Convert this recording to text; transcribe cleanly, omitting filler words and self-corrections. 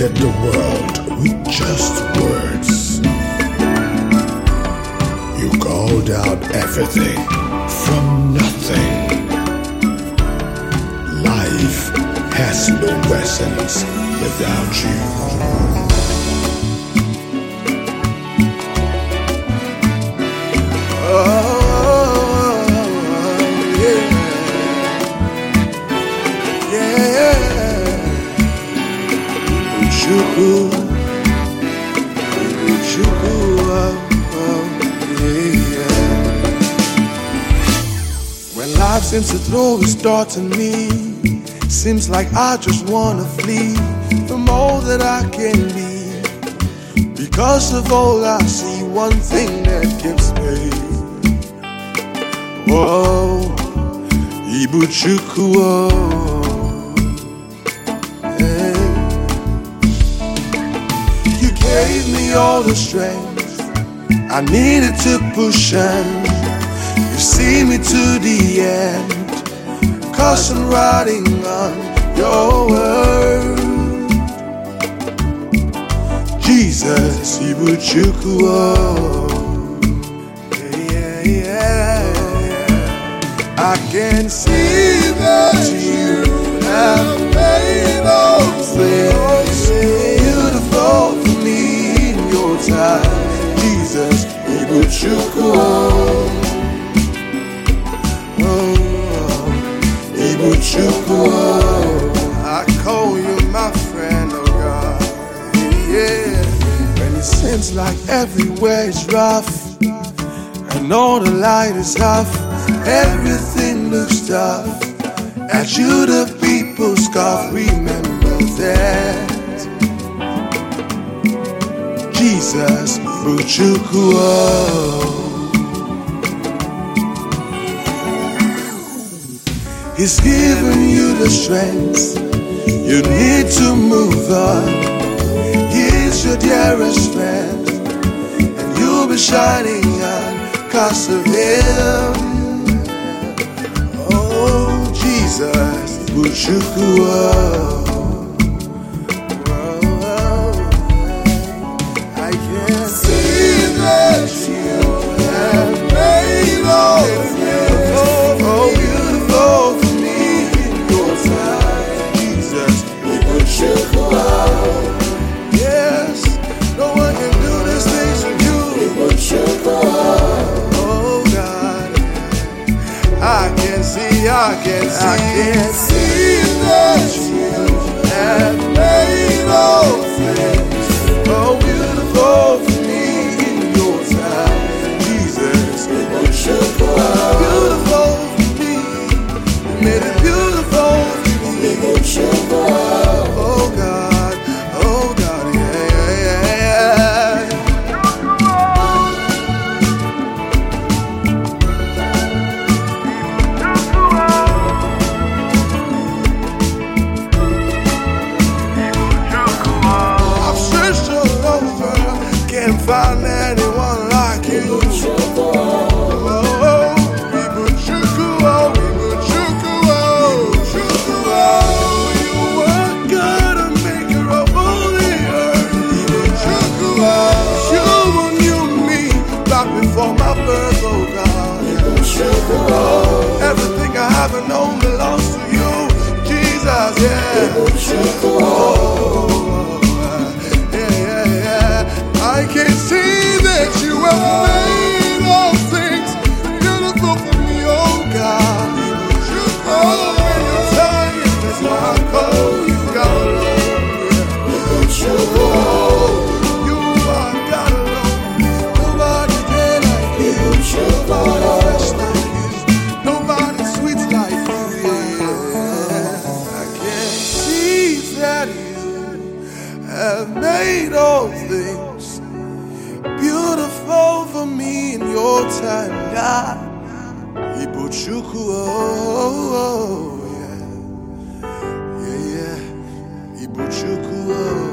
created the world with just words. You called out everything from nothing. Life has no essence without you. When life seems to throw its darts at me, seems like I just wanna flee from all that I can be. Because of all I see, one thing that keeps me. Whoa, Ibuchukwu, hey. You gave me all the strength I needed to push and you see me to the end, 'cause I'm riding on your word. Jesus, Ibuchukwu, I can see that you have made all things beautiful for me in your time. Jesus, Ibuchukwu, Ibuchukwu, I call you my friend, oh God, yeah. When it seems like everywhere is rough and all the light is off, everything looks tough. At you the people scoff, remember that. Jesus, Ibuchukwu, He's given you the strength you need to move on. He's your dearest friend, and you'll be shining on 'cause of Him. Oh, Jesus, Ibuchukwu, I can see that you have made all things so beautiful for me in your time. Jesus, Ibuchukwu, yes, no one can do these things for you. Ibuchukwu, oh God, I can see that you have made all things so beautiful for me in your time. Jesus, Ibuchukwu, beautiful for me, you made it beautiful for me. Ibuchukwu, oh God, yeah. I've searched all over, can't find anyone like you. Ibuchukwu, you were God and maker of all the earth. Ibuchukwu, you knew me back before my birth, oh God. Ibuchukwu, everything I have and known belongs to you, Jesus, yeah. Ibuchukwu, I can see that you have made all things beautiful for me, oh God. Oh, when you're tired, that's why I call you God alone. Ibuchukwu, you are God alone. Nobody there like you. Ibuchukwu, fresh like you. Nobody sweet like you, yeah. I can see that you have made all things beautiful for me in your time, God. Ibuchukwu, yeah. Ibuchukwu,